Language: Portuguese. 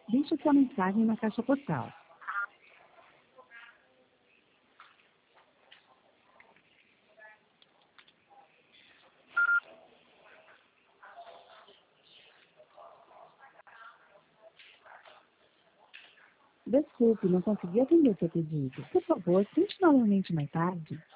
Deixe sua mensagem na caixa postal. Desculpe, não consegui atender seu pedido. Por favor, tente novamente mais tarde.